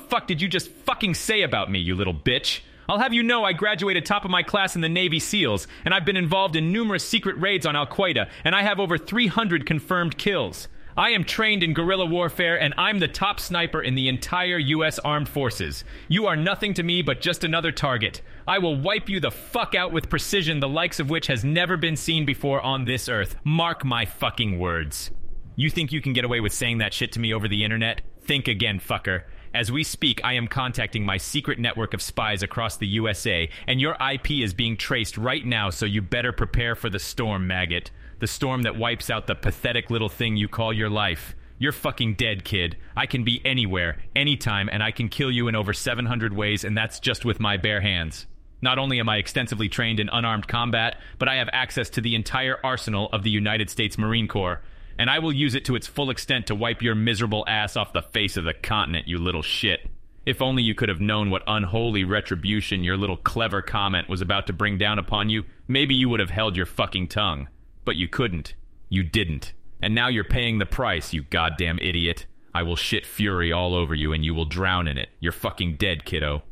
fuck did you just fucking say about me, you little bitch? I'll have you know I graduated top of my class in the Navy SEALs, and I've been involved in numerous secret raids on Al-Qaeda, and I have over 300 confirmed kills. I am trained in guerrilla warfare, and I'm the top sniper in the entire U.S. Armed Forces. You are nothing to me but just another target. I will wipe you the fuck out with precision, the likes of which has never been seen before on this earth. Mark my fucking words. You think you can get away with saying that shit to me over the internet? Think again, fucker. As we speak, I am contacting my secret network of spies across the USA, and your IP is being traced right now, so you better prepare for the storm, maggot. The storm that wipes out the pathetic little thing you call your life. You're fucking dead, kid. I can be anywhere, anytime, and I can kill you in over 700 ways, and that's just with my bare hands. Not only am I extensively trained in unarmed combat, but I have access to the entire arsenal of the United States Marine Corps. And I will use it to its full extent to wipe your miserable ass off the face of the continent, you little shit. If only you could have known what unholy retribution your little clever comment was about to bring down upon you, maybe you would have held your fucking tongue. But you couldn't. You didn't. And now you're paying the price, you goddamn idiot. I will shit fury all over you and you will drown in it. You're fucking dead, kiddo.